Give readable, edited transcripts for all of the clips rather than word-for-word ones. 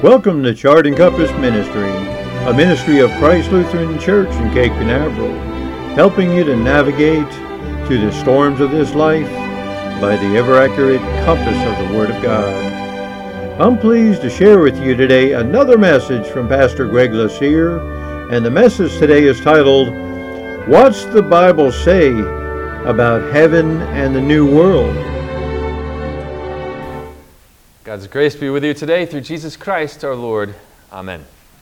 Welcome to Chart and Compass Ministry, a ministry of Christ Lutheran Church in Cape Canaveral, helping you to navigate through the storms of this life by the ever-accurate compass of the Word of God. I'm pleased to share with you today another message from Pastor Greg Lassere, and the message today is titled, What's the Bible Say About Heaven and the New World? God's grace be with you today through Jesus Christ our Lord. Amen.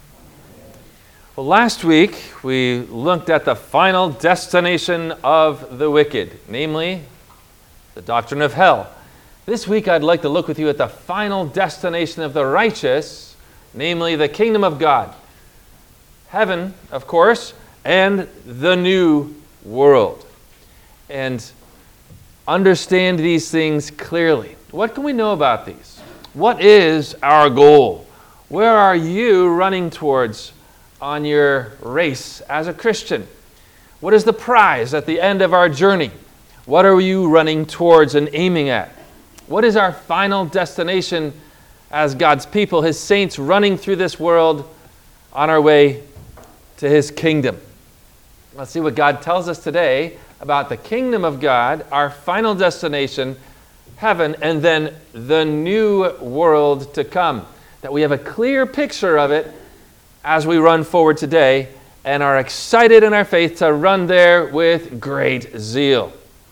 Well, last week we looked at the final destination of the wicked, namely the doctrine of hell. This week I'd like to look with you at the final destination of the righteous, namely the kingdom of God. Heaven, of course, and the new world. And understand these things clearly. What can we know about these? What is our goal? Where are you running towards on your race as a Christian? What is the prize at the end of our journey? What are you running towards and aiming at? What is our final destination as God's people, His saints, running through this world on our way to His kingdom? Let's see what God tells us today about the kingdom of God, our final destination, heaven, and then the new world to come. That we have a clear picture of it as we run forward today and are excited in our faith to run there with great zeal.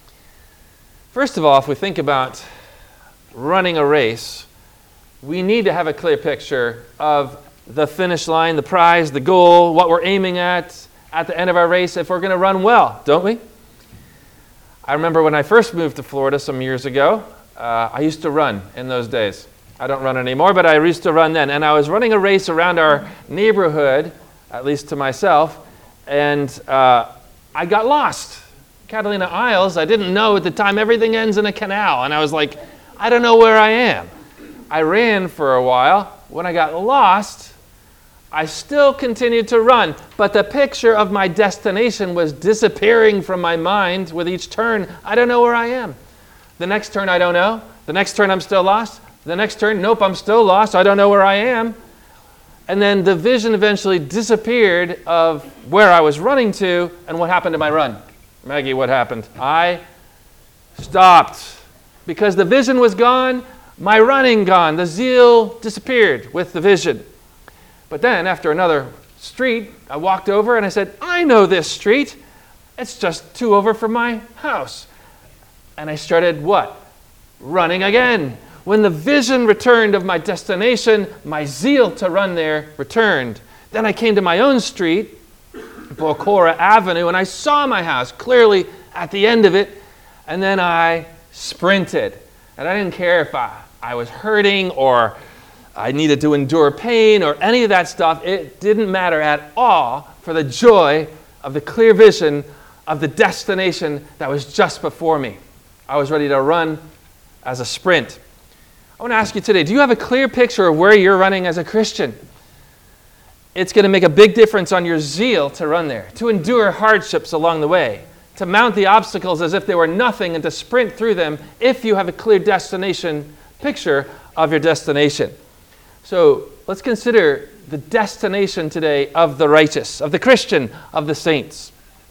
First of all, if we think about running a race, we need to have a clear picture of the finish line, the prize, the goal, what we're aiming at the end of our race if we're going to run well, don't we? I remember when I first moved to Florida some years ago, I used to run in those days. I don't run anymore, but I used to run then. And I was running a race around our neighborhood, at least to myself, and I got lost. Catalina Isles, I didn't know at the time, everything ends in a canal. And I was like, I don't know where I am. I ran for a while. When I got lost, I still continued to run, but the picture of my destination was disappearing from my mind with each turn. I don't know where I am. The next turn, I don't know. The next turn, I'm still lost. The next turn, nope, I'm still lost. I don't know where I am. And then the vision eventually disappeared of where I was running to and what happened to my run. Maggie, what happened? I stopped because the vision was gone, my running gone. The zeal disappeared with the vision. But then, after another street, I walked over and I said, I know this street. It's just 2 over from my house. And I started what? Running again. When the vision returned of my destination, my zeal to run there returned. Then I came to my own street, Bocora Avenue, and I saw my house clearly at the end of it. And then I sprinted. And I didn't care if I was hurting or I needed to endure pain or any of that stuff. It didn't matter at all for the joy of the clear vision of the destination that was just before me. I was ready to run as a sprint. I want to ask you today, do you have a clear picture of where you're running as a Christian? It's going to make a big difference on your zeal to run there, to endure hardships along the way, to mount the obstacles as if they were nothing and to sprint through them if you have a clear destination picture of your destination. So let's consider the destination today of the righteous, of the Christian, of the saints.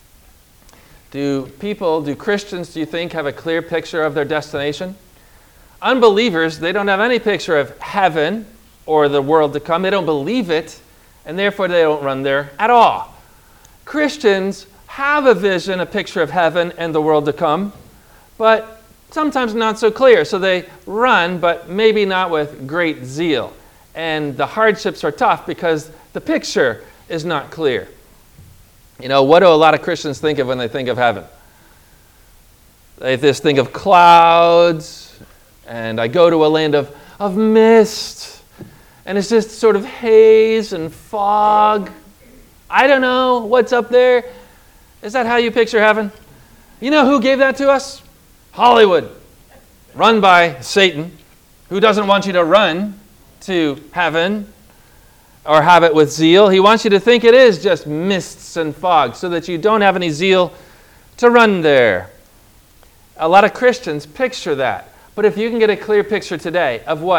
Do Christians, do you think, have a clear picture of their destination? Unbelievers, they don't have any picture of heaven or the world to come. They don't believe it, and therefore they don't run there at all. Christians have a vision, a picture of heaven and the world to come, but sometimes not so clear. So they run, but maybe not with great zeal. And the hardships are tough because the picture is not clear. You know, what do a lot of Christians think of when they think of heaven? They just think of clouds, and I go to a land of mist, and it's just sort of haze and fog. I don't know what's up there. Is that how you picture heaven? You know who gave that to us? Hollywood, run by Satan, who doesn't want you to run to heaven or have it with zeal. He wants you to think it is just mists and fog so that you don't have any zeal to run there. A lot of Christians picture that. But if you can get a clear picture today of what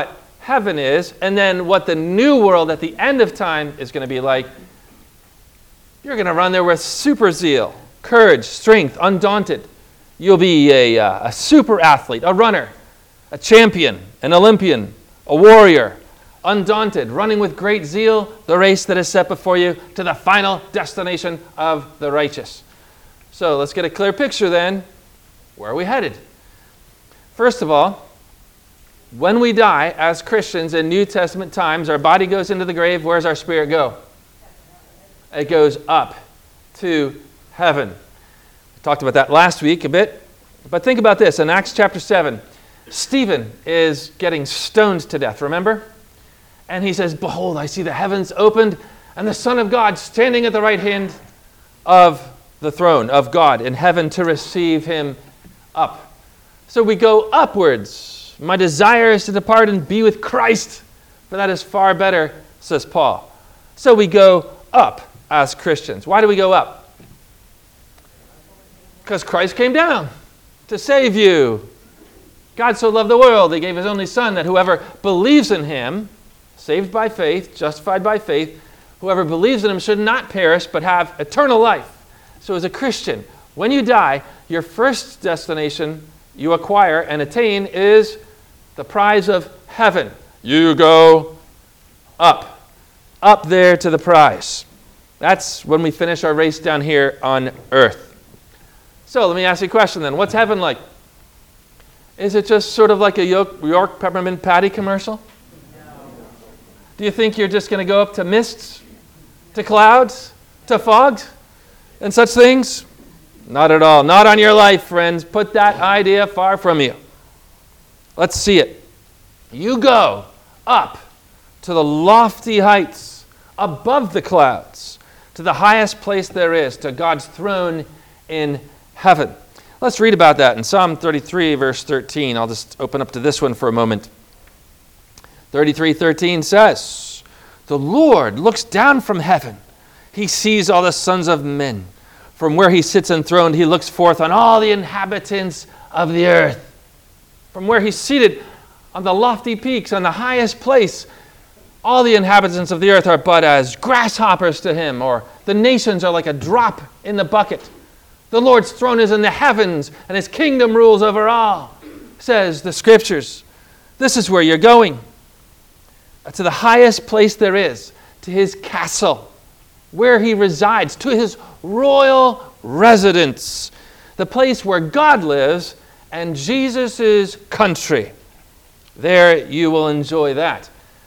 heaven is, and then what the new world at the end of time is going to be like, you're going to run there with super zeal, courage, strength, undaunted. You'll be a super athlete, a runner, a champion, an Olympian, a warrior, undaunted, running with great zeal the race that is set before you to the final destination of the righteous. So let's get a clear picture then. Where are we headed? First of all, when we die as Christians in New Testament times, our body goes into the grave. Where does our spirit go? It goes up to heaven. We talked about that last week a bit. But think about this. In Acts chapter 7, Stephen is getting stoned to death, remember? And he says, "Behold, I see the heavens opened and the Son of God standing at the right hand of the throne of God in heaven to receive him up." So we go upwards. My desire is to depart and be with Christ, for that is far better, says Paul. So we go up as Christians. Why do we go up? Because Christ came down to save you. God so loved the world, he gave his only Son, that whoever believes in him, saved by faith, justified by faith, whoever believes in him should not perish but have eternal life. So as a Christian, when you die, your first destination you acquire and attain is the prize of heaven. You go up there to the prize. That's when we finish our race down here on earth. So let me ask you a question then. What's heaven like? Is it just sort of like a York peppermint patty commercial? No. Do you think you're just going to go up to mists, to clouds, to fogs, and such things? Not at all. Not on your life, friends. Put that idea far from you. Let's see it. You go up to the lofty heights, above the clouds, to the highest place there is, to God's throne in heaven. Let's read about that in Psalm 33, verse 13. I'll just open up to this one for a moment. 33:13 says, "The Lord looks down from heaven. He sees all the sons of men. From where he sits enthroned, he looks forth on all the inhabitants of the earth." From where he's seated on the lofty peaks, on the highest place, all the inhabitants of the earth are but as grasshoppers to him, or the nations are like a drop in the bucket. The Lord's throne is in the heavens, and his kingdom rules over all, says the Scriptures. This is where you're going. To the highest place there is, to his castle, where he resides, to his royal residence, the place where God lives and Jesus' country. There you will enjoy that.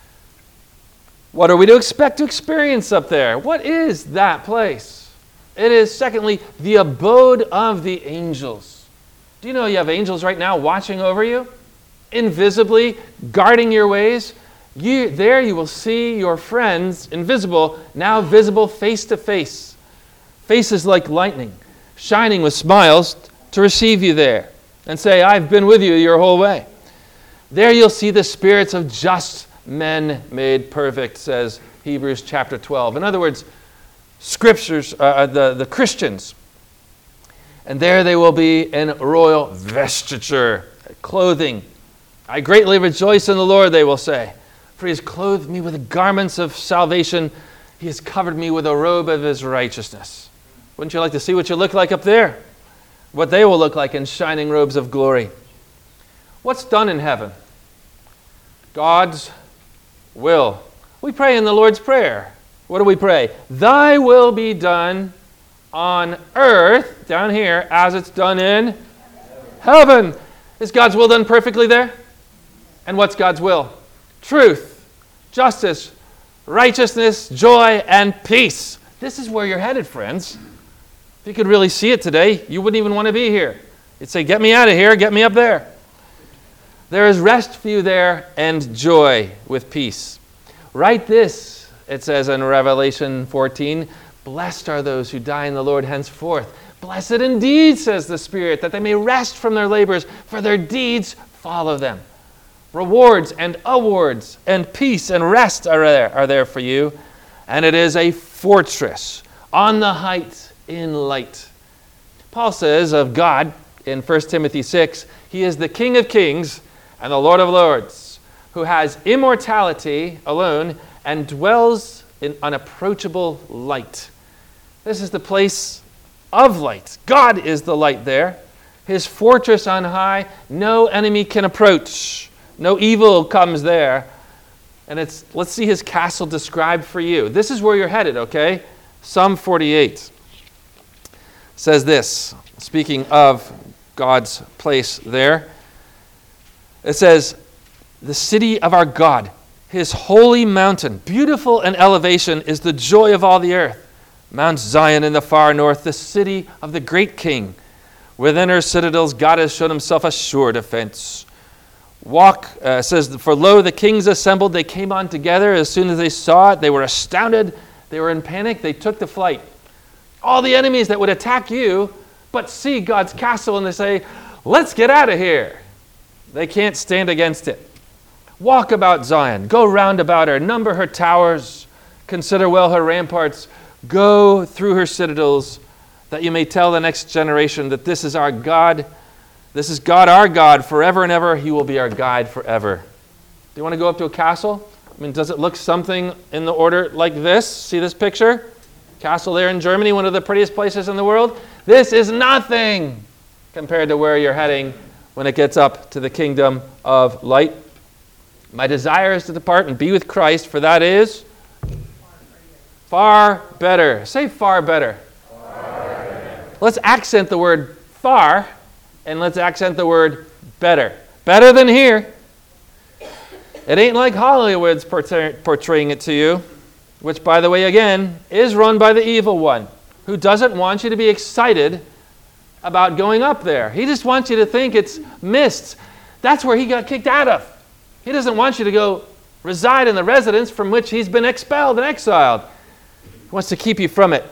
What are we to expect to experience up there? What is that place? It is, secondly, the abode of the angels. Do you know you have angels right now watching over you? Invisibly, guarding your ways? There you will see your friends, invisible, now visible face to face. Faces like lightning, shining with smiles to receive you there and say, "I've been with you your whole way." There you'll see the spirits of just men made perfect, says Hebrews chapter 12. In other words, Scriptures, the Christians. And there they will be in royal vestiture, clothing. "I greatly rejoice in the Lord," they will say, "for he has clothed me with the garments of salvation. He has covered me with a robe of his righteousness." Wouldn't you like to see what you look like up there? What they will look like in shining robes of glory. What's done in heaven? God's will. We pray in the Lord's Prayer. What do we pray? "Thy will be done on earth," down here, "as it's done in heaven." Is God's will done perfectly there? And what's God's will? Truth, justice, righteousness, joy, and peace. This is where you're headed, friends. If you could really see it today, you wouldn't even want to be here. You'd say, "Get me out of here, get me up there." There is rest for you there and joy with peace. "Write this," it says in Revelation 14, "Blessed are those who die in the Lord henceforth. Blessed indeed," says the Spirit, "that they may rest from their labors, for their deeds follow them." Rewards and awards and peace and rest are there for you. And it is a fortress on the heights in light. Paul says of God in 1 Timothy 6, "He is the King of kings and the Lord of lords, who has immortality alone and dwells in unapproachable light. This is the place of light. God is the light there. His fortress on high, no enemy can approach. No evil comes there. And let's see his castle described for you. This is where you're headed, okay? Psalm 48 says this, speaking of God's place there. It says, the city of our God, his holy mountain, beautiful in elevation, is the joy of all the earth. Mount Zion in the far north, the city of the great king. Within her citadels, God has shown himself a sure defense. Says, for lo, the kings assembled. They came on together. As soon as they saw it, they were astounded. They were in panic. They took to flight. All the enemies that would attack you, but see God's castle, and they say, let's get out of here. They can't stand against it. Walk about Zion. Go round about her. Number her towers. Consider well her ramparts. Go through her citadels, that you may tell the next generation that this is our God. This is God, our God, forever and ever. He will be our guide forever. Do you want to go up to a castle? I mean, does it look something in the order like this? See this picture? Castle there in Germany, one of the prettiest places in the world. This is nothing compared to where you're heading when it gets up to the kingdom of light. My desire is to depart and be with Christ, for that is far better. Say far better. Far better. Let's accent the word far, and let's accent the word better. Better than here. It ain't like Hollywood's portraying it to you, which, by the way, again, is run by the evil one, who doesn't want you to be excited about going up there. He just wants you to think it's mist. That's where he got kicked out of. He doesn't want you to go reside in the residence from which he's been expelled and exiled. He wants to keep you from it.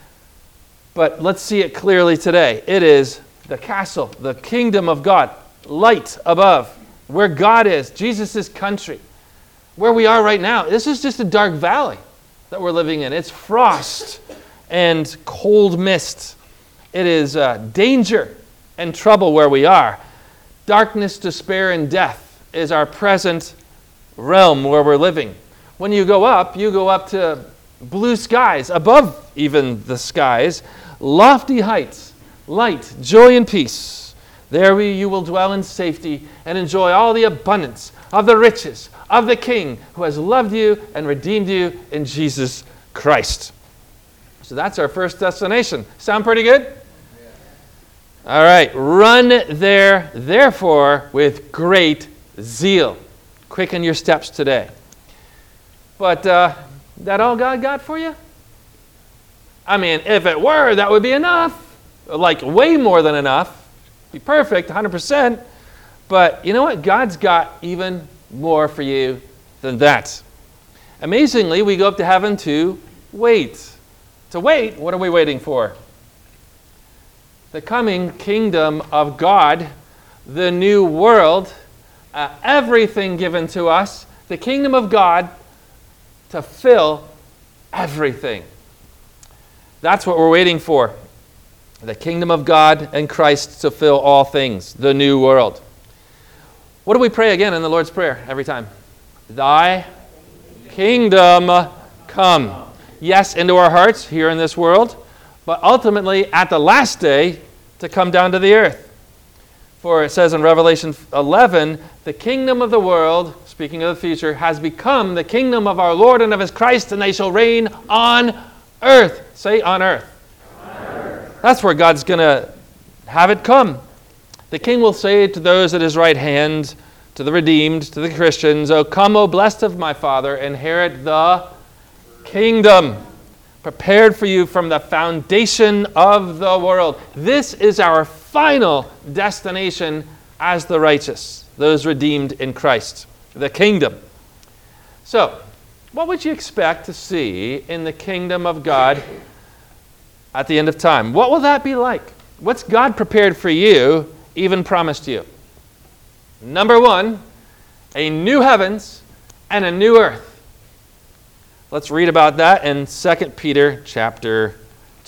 But let's see it clearly today. It is the castle, the kingdom of God, light above, where God is, Jesus' country, where we are right now. This is just a dark valley that we're living in. It's frost and cold mist. It is danger and trouble where we are. Darkness, despair, and death is our present realm where we're living. When you go up to blue skies, above even the skies, lofty heights, light, joy, and peace. There you will dwell in safety and enjoy all the abundance of the riches of the King who has loved you and redeemed you in Jesus Christ. So that's our first destination. Sound pretty good? All right. Run there, therefore, with great zeal. Quicken your steps today. But that all God got for you? I mean, if it were, that would be enough. Like way more than enough. Be perfect, 100%. But you know what? God's got even more for you than that. Amazingly, we go up to heaven to wait. To wait, what are we waiting for? The coming kingdom of God, the new world, everything given to us, the kingdom of God to fill everything. That's what we're waiting for. The kingdom of God and Christ to fill all things, the new world. What do we pray again in the Lord's Prayer every time? Thy kingdom come. Yes, into our hearts here in this world, but ultimately at the last day to come down to the earth. For it says in Revelation 11, the kingdom of the world, speaking of the future, has become the kingdom of our Lord and of his Christ, and they shall reign on earth. Say on earth. That's where God's going to have it come. The king will say to those at his right hand, to the redeemed, to the Christians, O come, O blessed of my Father, inherit the kingdom prepared for you from the foundation of the world. This is our final destination as the righteous, those redeemed in Christ, the kingdom. So, what would you expect to see in the kingdom of God at the end of time? What will that be like? What's God prepared for you, even promised you? Number one, a new heavens and a new earth. Let's read about that in 2 Peter chapter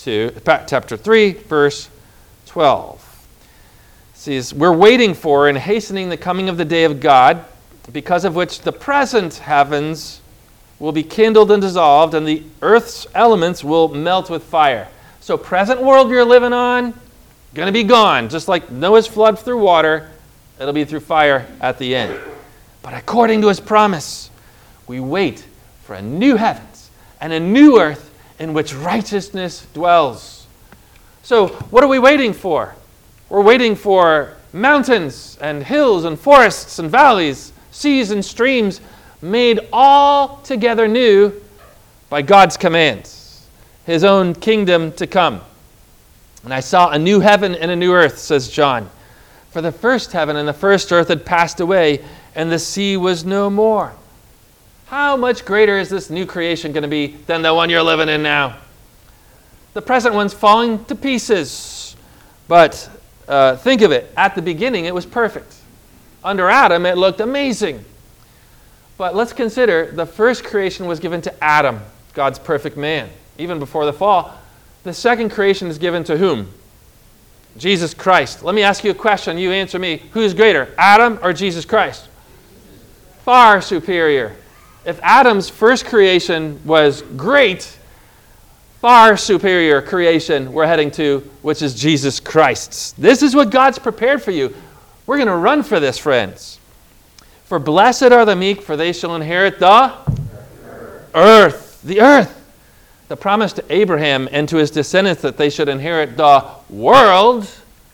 3, verse 12. It says, we're waiting for and hastening the coming of the day of God, because of which the present heavens will be kindled and dissolved, and the earth's elements will melt with fire. So present world you're living on, going to be gone. Just like Noah's flood through water, it'll be through fire at the end. But according to his promise, we wait for a new heavens and a new earth in which righteousness dwells. So what are we waiting for? We're waiting for mountains and hills and forests and valleys, seas and streams, made all together new by God's commands, his own kingdom to come. And I saw a new heaven and a new earth, says John. For the first heaven and the first earth had passed away, and the sea was no more. How much greater is this new creation going to be than the one you're living in now? The present one's falling to pieces. But think of it. At the beginning, it was perfect. Under Adam, it looked amazing. But let's consider the first creation was given to Adam, God's perfect man, even before the fall. The second creation is given to whom? Jesus Christ. Let me ask you a question. You answer me. Who's greater, Adam or Jesus Christ? Far superior. If Adam's first creation was great, far superior creation we're heading to, which is Jesus Christ's. This is what God's prepared for you. We're going to run for this, friends. For blessed are the meek, for they shall inherit the earth. The earth. The promise to Abraham and to his descendants that they should inherit the world.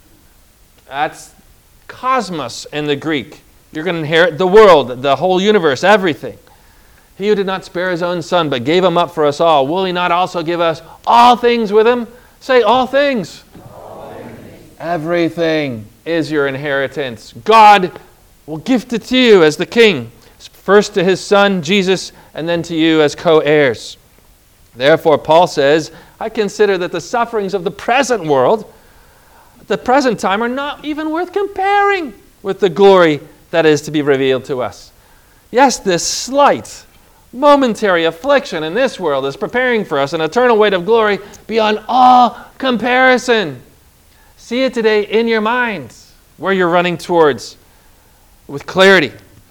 That's cosmos in the Greek. You're going to inherit the world, the whole universe, everything. He who did not spare his own son, but gave him up for us all, will he not also give us all things with him? Say, all things. All things. Everything is your inheritance. God will gift it to you as the king. First to his son, Jesus, and then to you as co-heirs. Therefore, Paul says, I consider that the sufferings of the present world, the present time, are not even worth comparing with the glory that is to be revealed to us. Yes, this slight, momentary affliction in this world is preparing for us an eternal weight of glory beyond all comparison. See it today in your mind, where you're running towards with clarity.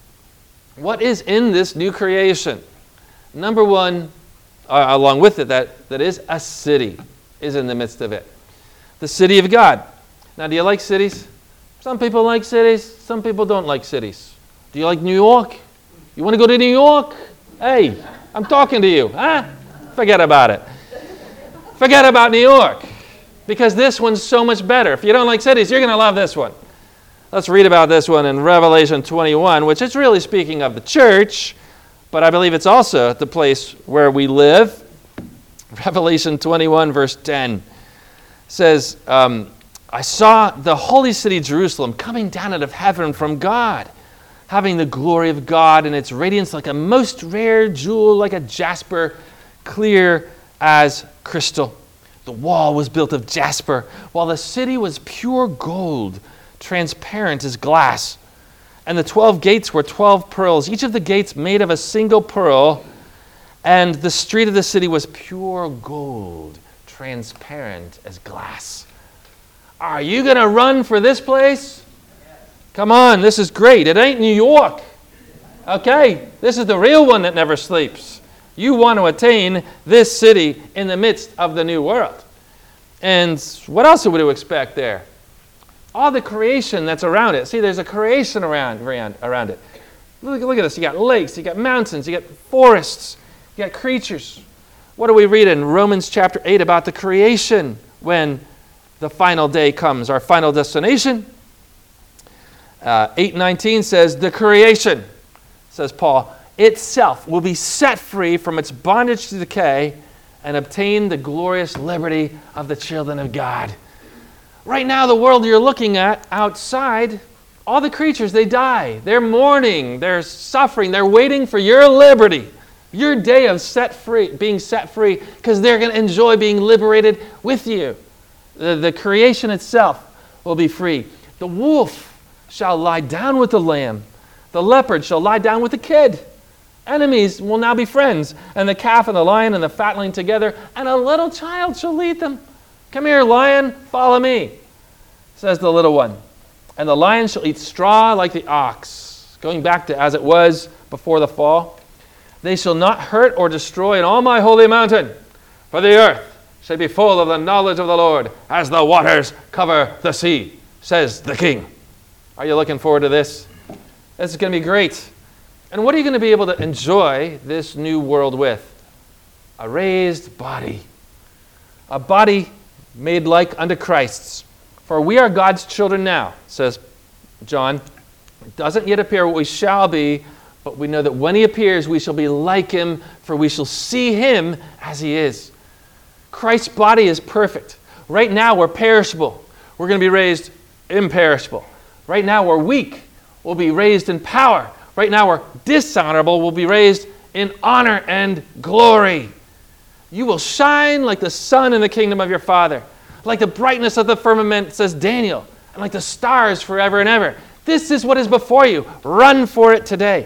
What is in this new creation? Number one, along with it, that is a city is in the midst of it. The city of God. Now, do you like cities? Some people like cities. Some people don't like cities. Do you like New York? You want to go to New York? Hey, I'm talking to you. Huh? Forget about it. Forget about New York. Because this one's so much better. If you don't like cities, you're going to love this one. Let's read about this one in Revelation 21, which is really speaking of the church, but I believe it's also the place where we live. Revelation 21, verse 10 says, I saw the holy city Jerusalem coming down out of heaven from God, having the glory of God and its radiance like a most rare jewel, like a jasper, clear as crystal. The wall was built of jasper, while the city was pure gold, transparent as glass. And the 12 gates were 12 pearls, each of the gates made of a single pearl. And the street of the city was pure gold, transparent as glass. Are you going to run for this place? Come on, this is great. It ain't New York. Okay, this is the real one that never sleeps. You want to attain this city in the midst of the new world. And what else would you expect there? All the creation that's around it. See, there's a creation around it. Look at this. You got lakes, you got mountains, you got forests, you got creatures. What do we read in Romans chapter 8 about the creation when the final day comes, our final destination? 8:19 says, the creation, says Paul, itself will be set free from its bondage to decay and obtain the glorious liberty of the children of God. Right now, the world you're looking at outside, all the creatures, they die. They're mourning. They're suffering. They're waiting for your liberty, your day of being set free, because they're going to enjoy being liberated with you. The creation itself will be free. The wolf shall lie down with the lamb. The leopard shall lie down with the kid. Enemies will now be friends. And the calf and the lion and the fatling together, and a little child shall lead them. Come here, lion, follow me, says the little one. And the lion shall eat straw like the ox. going back to as it was before the fall. They shall not hurt or destroy in all my holy mountain, for the earth shall be full of the knowledge of the Lord as the waters cover the sea, says the King. Are you looking forward to this? This is going to be great. And what are you going to be able to enjoy this new world with? A raised body. A body made like unto Christ's. For we are God's children now, says John. It doesn't yet appear what we shall be, but we know that when he appears, we shall be like him, for we shall see him as he is. Christ's body is perfect. Right now, we're perishable. We're going to be raised imperishable. Right now, we're weak. We'll be raised in power. Right now, we're dishonorable. We'll be raised in honor and glory. You will shine like the sun in the kingdom of your Father, like the brightness of the firmament, says Daniel, and like the stars forever and ever. This is what is before you. Run for it today.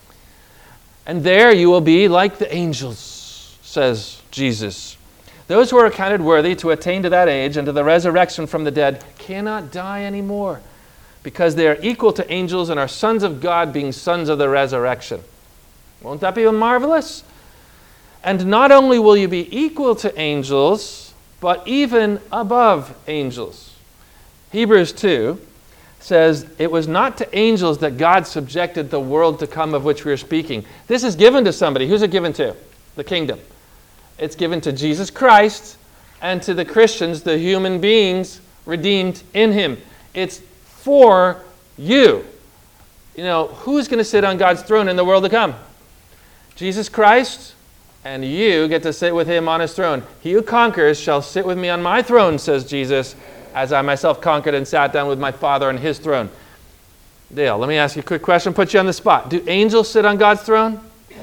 And there you will be like the angels, says Jesus. Those who are accounted worthy to attain to that age and to the resurrection from the dead cannot die anymore, because they are equal to angels and are sons of God, being sons of the resurrection. Won't that be marvelous? And not only will you be equal to angels, but even above angels. Hebrews 2 says, it was not to angels that God subjected the world to come of which we are speaking. This is given to somebody. Who's it given to? The kingdom. It's given to Jesus Christ and to the Christians, the human beings redeemed in him. It's for you. You know, who's going to sit on God's throne in the world to come? Jesus Christ, and you get to sit with him on his throne. He who conquers shall sit with me on my throne, says Jesus, as I myself conquered and sat down with my Father on his throne. Dale, let me ask you a quick question, put you on the spot. Do angels sit on God's throne?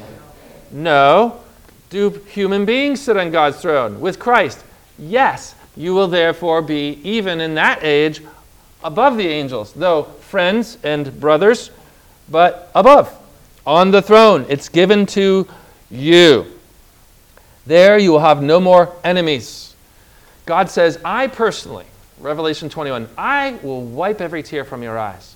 No. Do human beings sit on God's throne with Christ? Yes. You will therefore be, even in that age, above the angels, though friends and brothers, but above, on the throne. It's given to you. There you will have no more enemies. God says, I personally, Revelation 21, I will wipe every tear from your eyes.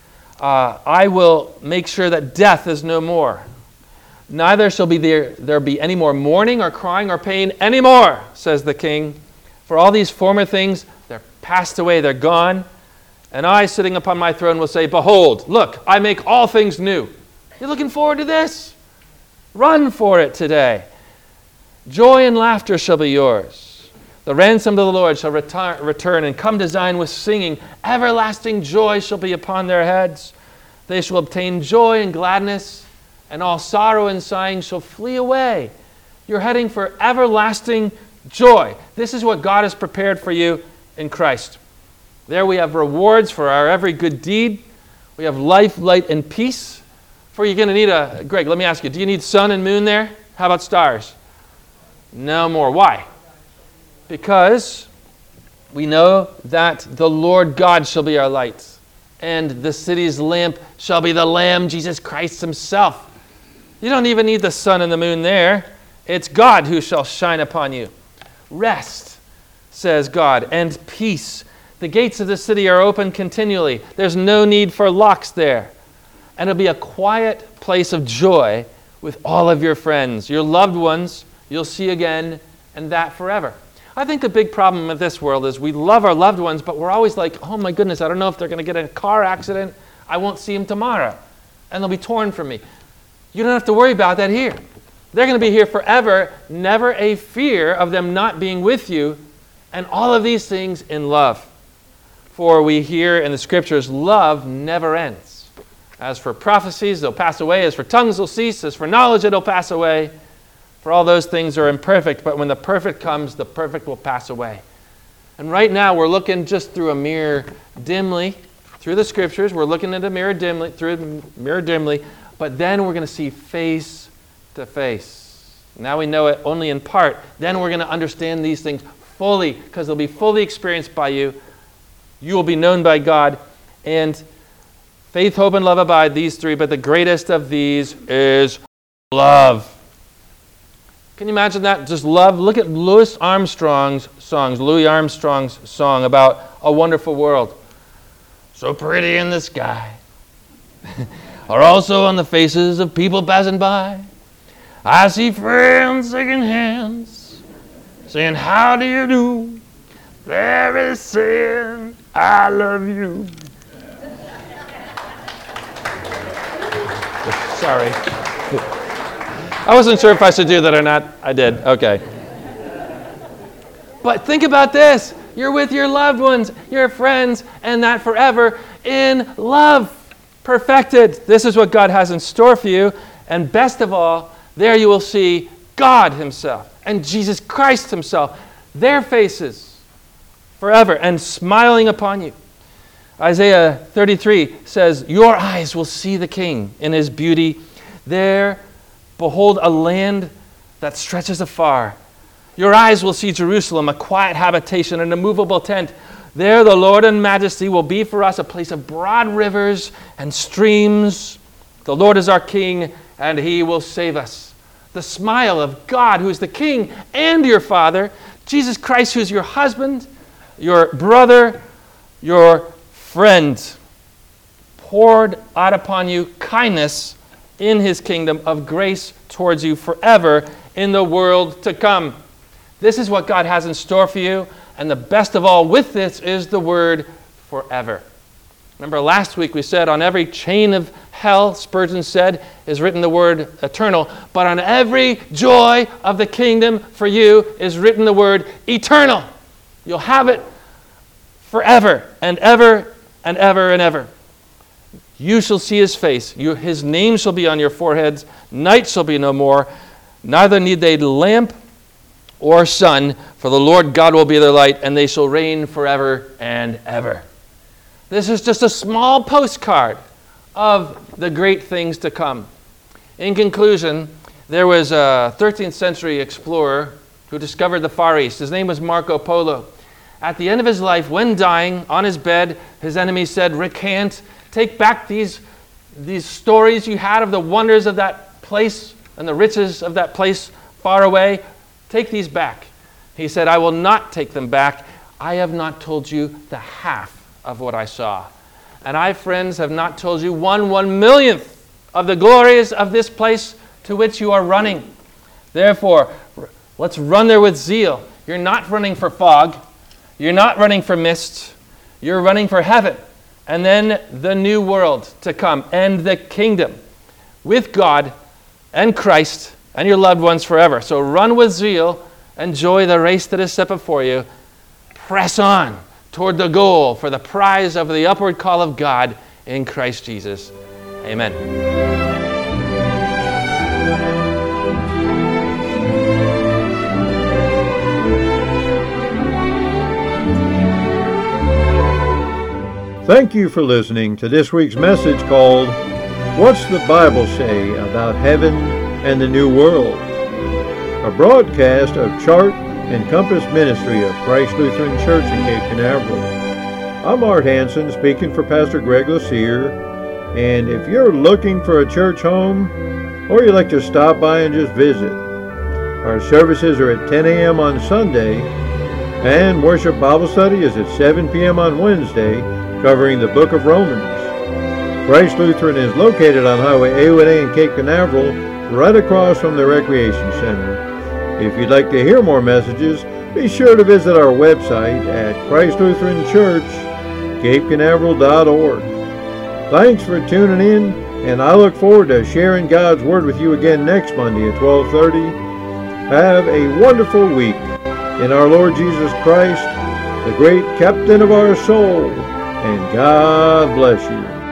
I will make sure that death is no more. Neither shall there be any more mourning or crying or pain anymore, says the King. For all these former things, they're passed away, they're gone. And I, sitting upon my throne, will say, behold, look, I make all things new. You're looking forward to this? Run for it today. Joy and laughter shall be yours. The ransom of the Lord shall return and come to Zion with singing. Everlasting joy shall be upon their heads. They shall obtain joy and gladness, and all sorrow and sighing shall flee away. You're heading for everlasting joy. This is what God has prepared for you in Christ. There we have rewards for our every good deed. We have life, light, and peace. For you're going to need Greg, let me ask you, do you need sun and moon there? How about stars? No more. Why? Because we know that the Lord God shall be our light, and the city's lamp shall be the Lamb, Jesus Christ himself. You don't even need the sun and the moon there. It's God who shall shine upon you. Rest, says God, and peace. The gates of the city are open continually. There's no need for locks there. And it'll be a quiet place of joy with all of your friends. Your loved ones you'll see again, and that forever. I think the big problem with this world is we love our loved ones, but we're always like, oh my goodness, I don't know if they're going to get in a car accident. I won't see them tomorrow, and they'll be torn from me. You don't have to worry about that here. They're going to be here forever, never a fear of them not being with you, and all of these things in love. For we hear in the Scriptures, love never ends. As for prophecies, they'll pass away. As for tongues, they'll cease. As for knowledge, it'll pass away. For all those things are imperfect, but when the perfect comes, the perfect will pass away. And right now, we're looking just through a mirror dimly, through the Scriptures. We're looking at a mirror dimly, through a mirror dimly, but then we're going to see face to face. Now we know it only in part. Then we're going to understand these things fully, because they'll be fully experienced by you. You will be known by God. And faith, hope, and love abide, these three, but the greatest of these is love. Can you imagine that? Just love. Look at Louis Armstrong's song about a wonderful world. So pretty in the sky. are also on the faces of people passing by. I see friends shaking hands, saying, how do you do? There is saying, I love you. Sorry. I wasn't sure if I should do that or not. I did. Okay. But think about this. You're with your loved ones, your friends, and that forever in love. Perfected. This is what God has in store for you. And best of all, there you will see God himself and Jesus Christ himself, their faces forever and smiling upon you. Isaiah 33 says, your eyes will see the King in his beauty. There, behold, a land that stretches afar. Your eyes will see Jerusalem, a quiet habitation, an immovable tent. There the Lord in majesty will be for us a place of broad rivers and streams. The Lord is our King, and he will save us. The smile of God, who is the King and your Father. Jesus Christ, who is your husband, your brother, your friend, poured out upon you kindness in his kingdom of grace towards you forever in the world to come. This is what God has in store for you, and the best of all with this is the word forever. Remember last week we said on every chain of hell, Spurgeon said, is written the word eternal, but on every joy of the kingdom for you is written the word eternal. You'll have it forever and ever and ever and ever. You shall see his face. His name shall be on your foreheads. Night shall be no more. Neither need they lamp or sun, for the Lord God will be their light, and they shall reign forever and ever. This is just a small postcard of the great things to come. In conclusion, there was a 13th century explorer who discovered the Far East. His name was Marco Polo. At the end of his life, when dying on his bed, his enemies said, recant, take back these stories you had of the wonders of that place and the riches of that place far away. Take these back. He said, I will not take them back. I have not told you the half of what I saw. And I, friends, have not told you 1/1,000,000th of the glories of this place to which you are running. Therefore, let's run there with zeal. You're not running for fog. You're not running for mist. You're running for heaven. And then the new world to come and the kingdom with God and Christ and your loved ones forever. So run with zeal. Enjoy the race that is set before you. Press on toward the goal for the prize of the upward call of God in Christ Jesus. Amen. Thank you for listening to this week's message called, What's the Bible Say About Heaven and the New World? A broadcast of Chart and Compass Ministry of Christ Lutheran Church in Cape Canaveral. I'm Art Hansen, speaking for Pastor Greg Lucier, and if you're looking for a church home, or you'd like to stop by and just visit, our services are at 10 a.m. on Sunday, and worship Bible study is at 7 p.m. on Wednesday, covering the book of Romans. Christ Lutheran is located on Highway A1A in Cape Canaveral, right across from the Recreation Center. If you'd like to hear more messages, be sure to visit our website at Christ Lutheran Church, CapeCanaveral.org. Thanks for tuning in, and I look forward to sharing God's Word with you again next Monday at 12:30. Have a wonderful week in our Lord Jesus Christ, the great captain of our soul, and God bless you.